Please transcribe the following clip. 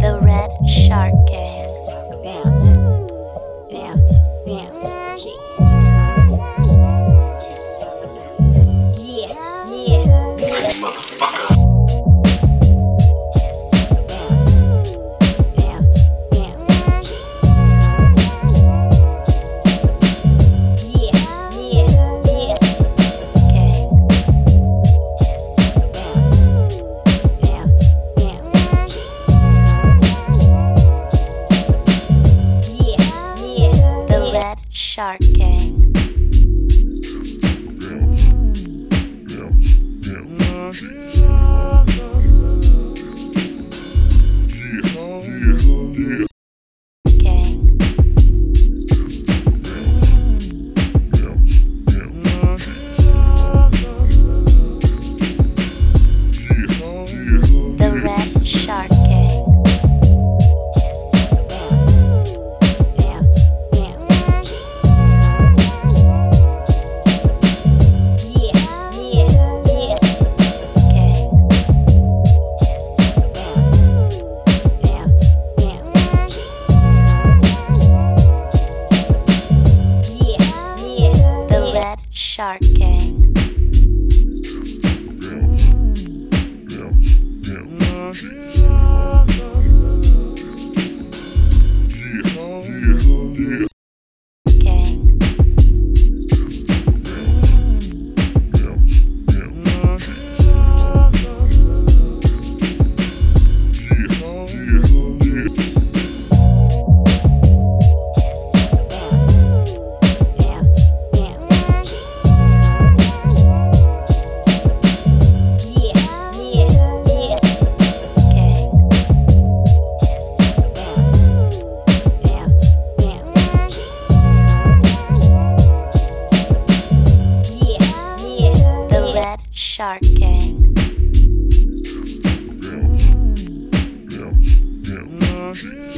The Red Shark Gang. Bounce, bounce, bounce, cheese. Yeah, yeah, yeah. Motherfucker. Bounce, bounce, cheese. Yeah, yeah, yeah. Gang. Bounce, bounce, cheese. Yeah, yeah, The yeah. Red Shark Gang. Gang. The Red Shark Gang. Bounce, bounce, cheese. Yeah, yeah, yeah. Gang. Bounce, bounce, cheese. Yeah, yeah, The yeah. Red Shark Gang. Gang. Bounce, bounce, cheese. Yeah, yeah, yeah. Gang. Bounce, bounce, cheese. Yeah, yeah, The yeah. Red Shark Gang. Yeah.